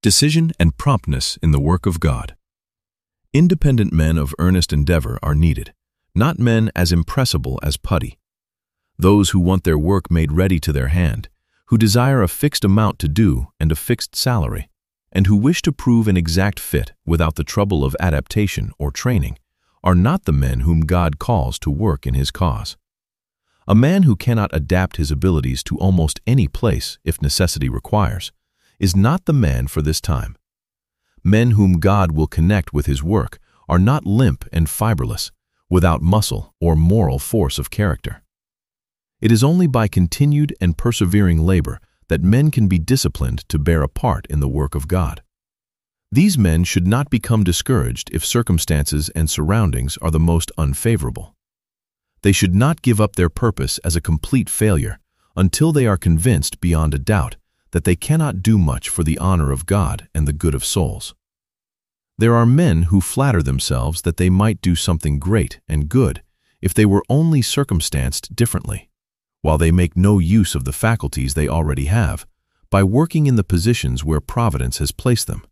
Decision and promptness in the work of God. Independent men of earnest endeavor are needed, not men as impressible as putty. Those who want their work made ready to their hand, who desire a fixed amount to do and a fixed salary, and who wish to prove an exact fit without the trouble of adaptation or training, are not the men whom God calls to work in His cause. A man who cannot adapt his abilities to almost any place if necessity requires is not the man for this time. Men whom God will connect with His work are not limp and fiberless, without muscle or moral force of character. It is only by continued and persevering labor that men can be disciplined to bear a part in the work of God. These men should not become discouraged if circumstances and surroundings are the most unfavorable. They should not give up their purpose as a complete failure until they are convinced beyond a doubt that they cannot do much for the honor of God and the good of souls. There are men who flatter themselves that they might do something great and good if they were only circumstanced differently, while they make no use of the faculties they already have by working in the positions where Providence has placed them.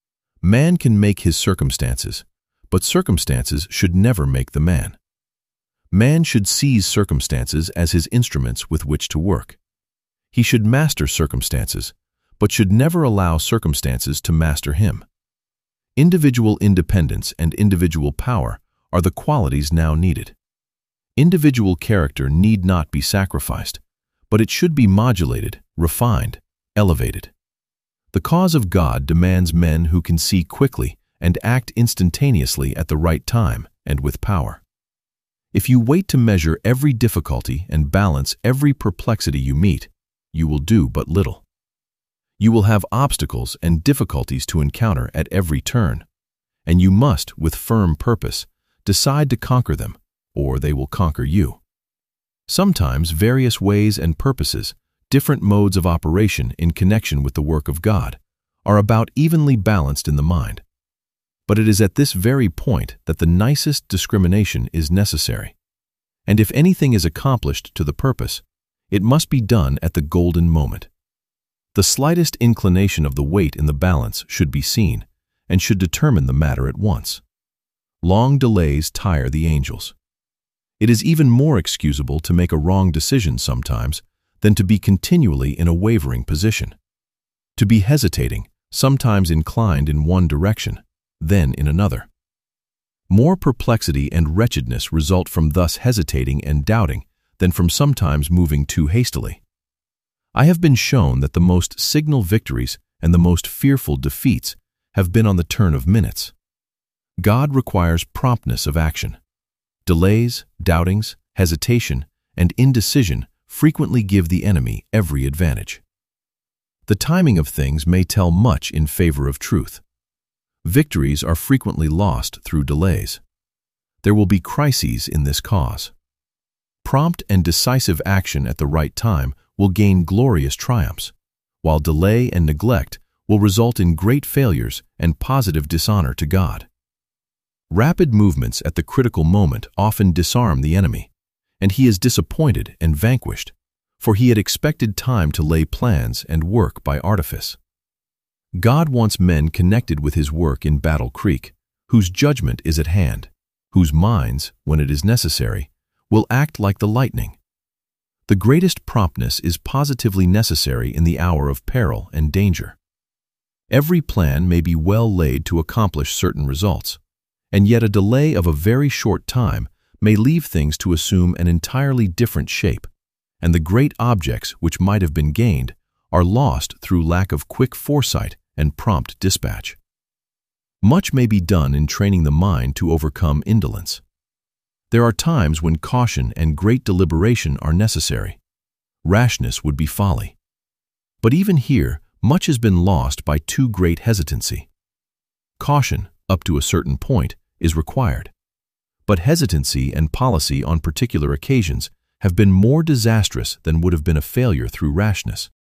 Man can make his circumstances, but circumstances should never make the man. Man should seize circumstances as his instruments with which to work. He should master circumstances, but should never allow circumstances to master him. Individual independence and individual power are the qualities now needed. Individual character need not be sacrificed, but it should be modulated, refined, elevated. The cause of God demands men who can see quickly and act instantaneously at the right time and with power. If you wait to measure every difficulty and balance every perplexity you meet, you will do but little. You will have obstacles and difficulties to encounter at every turn, and you must, with firm purpose, decide to conquer them, or they will conquer you. Sometimes various ways and purposes, different modes of operation in connection with the work of God, are about evenly balanced in the mind. But it is at this very point that the nicest discrimination is necessary. And if anything is accomplished to the purpose, it must be done at the golden moment. The slightest inclination of the weight in the balance should be seen, and should determine the matter at once. Long delays tire the angels. It is even more excusable to make a wrong decision sometimes than to be continually in a wavering position. To be hesitating, sometimes inclined in one direction, then in another. More perplexity and wretchedness result from thus hesitating and doubting than from sometimes moving too hastily. I have been shown that the most signal victories and the most fearful defeats have been on the turn of minutes. God requires promptness of action. Delays, doubtings, hesitation, and indecision frequently give the enemy every advantage. The timing of things may tell much in favor of truth. Victories are frequently lost through delays. There will be crises in this cause. Prompt and decisive action at the right time will gain glorious triumphs, while delay and neglect will result in great failures and positive dishonor to God. Rapid movements at the critical moment often disarm the enemy, and he is disappointed and vanquished, for he had expected time to lay plans and work by artifice. God wants men connected with His work in Battle Creek, whose judgment is at hand, whose minds, when it is necessary, will act like the lightning. The greatest promptness is positively necessary in the hour of peril and danger. Every plan may be well laid to accomplish certain results, and yet a delay of a very short time may leave things to assume an entirely different shape, and the great objects which might have been gained are lost through lack of quick foresight and prompt dispatch. Much may be done in training the mind to overcome indolence. There are times when caution and great deliberation are necessary. Rashness would be folly. But even here, much has been lost by too great hesitancy. Caution, up to a certain point, is required. But hesitancy and policy on particular occasions have been more disastrous than would have been a failure through rashness.